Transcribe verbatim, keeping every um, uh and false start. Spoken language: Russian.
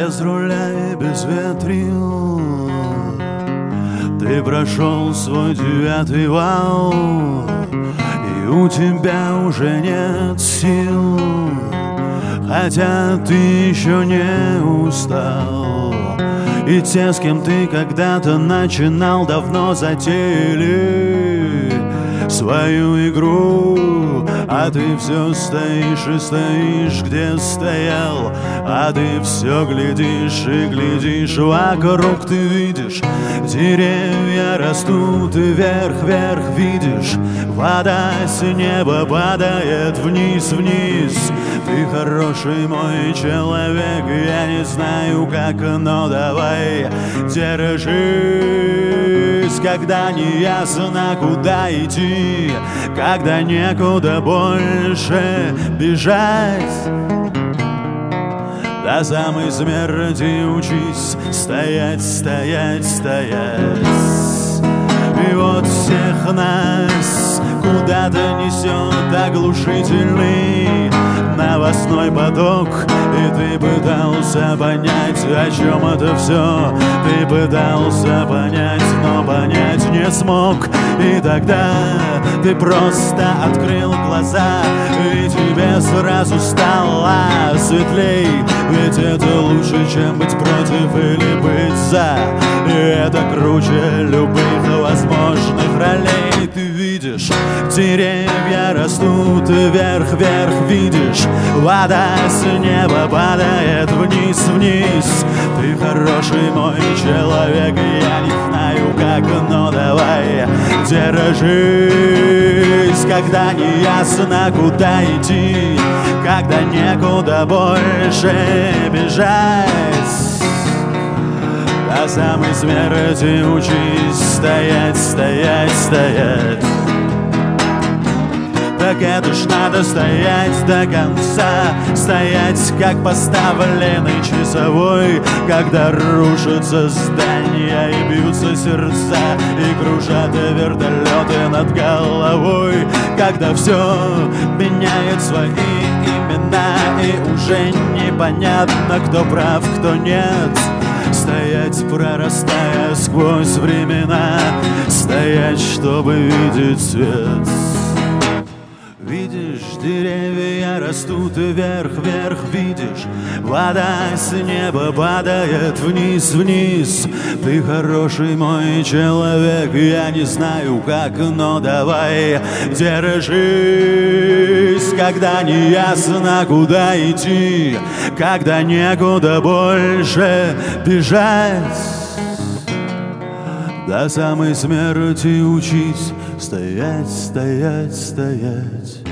без руля и без ветрил. Ты прошел свой девятый вал, и у тебя уже нет сил, хотя ты еще не устал. И те, с кем ты когда-то начинал, давно затеяли свою игру. А ты все стоишь и стоишь, где стоял, а ты все глядишь и глядишь вокруг. Ты видишь, деревья растут, и вверх-вверх видишь, вода с неба падает вниз-вниз. Ты хороший мой человек, я не знаю как, но давай держись. Когда не ясно, куда идти, когда некуда больше бежать, до самой смерти учись стоять, стоять, стоять. И вот всех нас куда-то несет оглушительный новостной поток, и ты пытался понять, о чем это все. Ты пытался понять, но понять не смог. И тогда ты просто открыл глаза, и тебе сразу стало светлей. Ведь это лучше, чем быть против или быть за. И это круче любых возможных ролей. Ты видишь, деревья растут, и вверх-вверх видишь, вода с неба падает вниз-вниз. Ты хороший мой человек, я не знаю как, но давай держись. Когда не ясно, куда идти, когда некуда больше бежать, до самой смерти учись стоять, стоять, стоять. Так это ж надо стоять до конца, стоять как поставленный часовой, когда рушатся здания и бьются сердца, и кружат вертолеты над головой, когда все меняет свои имена, и уже непонятно, кто прав, кто нет. Стоять, прорастая сквозь времена, стоять, чтобы видеть свет. Видишь, деревья растут, и вверх-вверх видишь, вода с неба падает вниз-вниз. Ты хороший мой человек, я не знаю как, но давай держись. Когда не ясно, куда идти, когда некуда больше бежать, до самой смерти учись стоять, стоять, стоять.